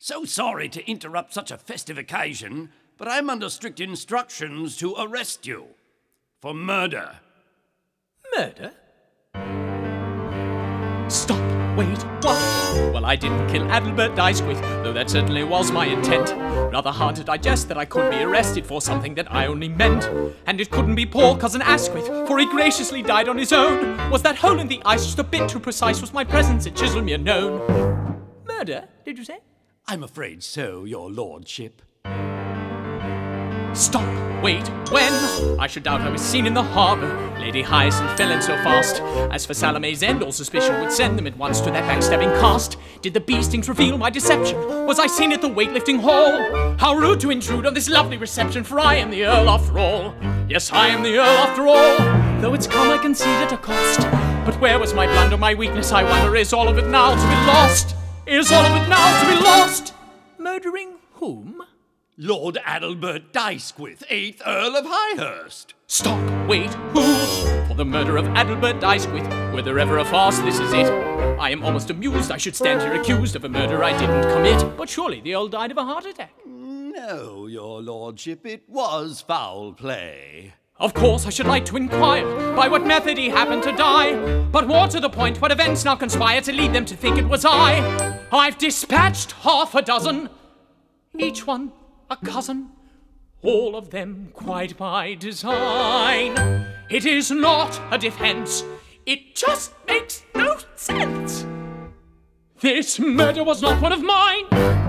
So sorry to interrupt such a festive occasion, but I'm under strict instructions to arrest you for murder. Murder? Stop! Wait, what? Well, I didn't kill Adelbert Dysquith, though that certainly was my intent. Rather hard to digest that I could be arrested for something that I only meant. And it couldn't be poor cousin Asquith, for he graciously died on his own. Was that hole in the ice just a bit too precise? Was my presence at Chiselmere known? Murder, did you say? I'm afraid so, your lordship. Stop! Wait, when? I should doubt I was seen in the harbour. Lady Hyacinth fell in so fast. As for Salome's end, all suspicion would send them at once to that backstabbing cast. Did the bee stings reveal my deception? Was I seen at the weightlifting hall? How rude to intrude on this lovely reception, for I am the Earl after all. Yes, I am the Earl after all. Though it's come, I concede at a cost. But where was my blunder, my weakness, I wonder? Is all of it now to be lost? Is all of it now to be lost? Murdering whom? Lord Adelbert Dysquith, 8th Earl of Highhurst. Stop! Wait, who? For the murder of Adelbert Dysquith, were there ever a farce, this is it. I am almost amused I should stand here accused of a murder I didn't commit. But surely the Earl died of a heart attack. No, your lordship, it was foul play. Of course I should like to inquire by what method he happened to die. But more to the point, what events now conspire to lead them to think it was I? I've dispatched half a dozen, each one a cousin, all of them quite by design. It is not a defense, it just makes no sense. This murder was not one of mine.